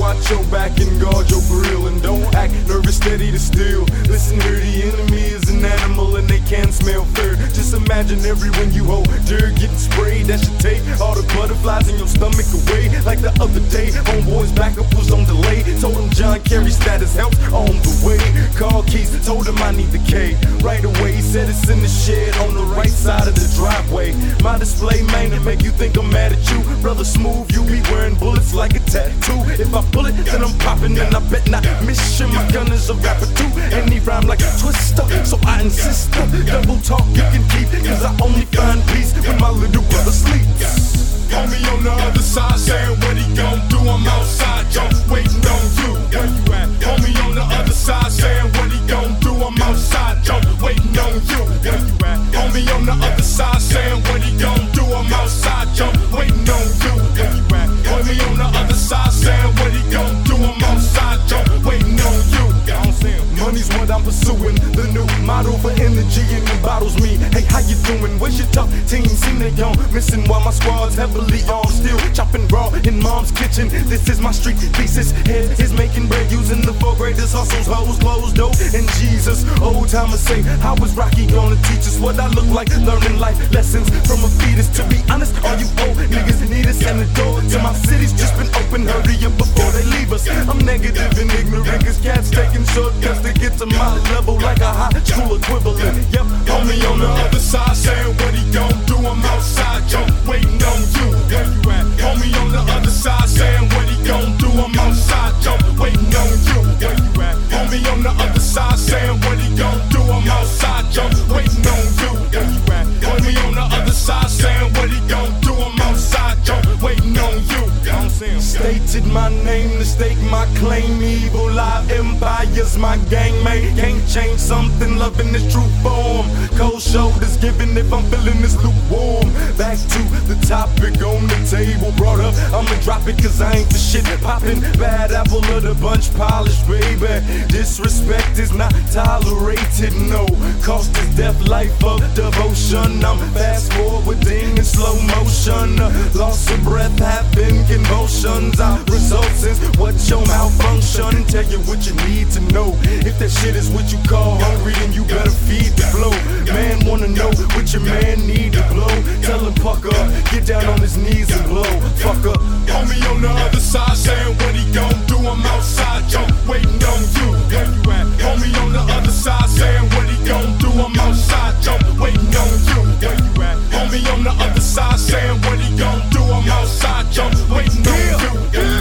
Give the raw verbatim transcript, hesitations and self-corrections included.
watch your back and guard your grill. And don't act nervous, steady to steal. Listen here, the enemy is an animal and they can smell fear. Just imagine everyone you hold dear getting sprayed. That should take all the butterflies in your stomach away. Like the other day, homeboy's backup was on delay. Told him John Kerry status helps on the way. Called Keys, told him I need the K. Right away, he said it's in the shed on the right side of the driveway. My display, man, to make you think I'm mad at you. Brother Smooth, you be wearing bullets like a tattoo. If I pull it, then I'm popping, and I bet not miss you. My gun is a rapper too, and he rhyme like a twister. So I insist, double talk you can keep, cause I only find peace when my little brother sleeps. Homie on the other side saying what he gon' do, I'm outside, yo, waiting on you. Where you at? Homie on the other side saying what he gon' do, I'm outside, yo, waiting on you. Where you at? Homie on the other side saying what he gon' do, I'm outside, yo, waiting on you. Where you at? Homie on the other side saying what he gon' do, I'm outside, yo, waiting on you. Money's what I'm pursuing, the new model for energy in the bottles me. Hey, how you doing? Where's your tough team? Seem they gone missing while my squad's heavily armed, still chopping raw in mom's kitchen. This is my street thesis. Head is making bread using the four greatest hustles, hoes, clothes, dope, and Jesus. Old timers say, how is Rocky gonna teach us what I look like? Learning life lessons from a fetus. To be honest, all you old niggas need us, and the door to my city's just been open. Hurry up before they leave us. I'm negative and ignorant, cause cats taking shortcuts to get to my level like a high school equivalent. Yep, homie on the other side saying what he gon' do, I'm outside, yo, waiting on you. Where you at? Homie on the other side saying what he gon' do, I'm outside, yo, waiting on you. Where you at? Homie on the other side saying what he gon' do, I'm outside, yo, waiting on you. Where you at? Homie on the other side saying what he gon' do, I'm outside, yo, waiting on you. Stated my name to stake my claim. Evil live empires, my gang mate. Can't change something, loving this true form. Cold shoulders giving if I'm feeling this lukewarm. Back to the topic on the table brought up. I'ma drop it cause I ain't the shit poppin'. Bad apple of the bunch polished, baby. Disrespect is not tolerated, no. Cost is death, life of devotion. I'm fast forwarding in slow motion. Loss of breath, having convulsions. Our results is what your malfunction. Tell you what you need to know. If that shit is what you call hungry, then you better feed the flow. Man wanna know what your man need to blow. Tell him puck up, get down on his knees and blow. Fuck up. Homie on the other side saying what he gon' do, I'm outside, yo, waiting on you. Where you at? Homie on the other side saying what he gon' do, I'm outside, yo, waiting on you. Where you at? Homie on the other side saying what he gon' do, I'm outside, yo, waiting on you.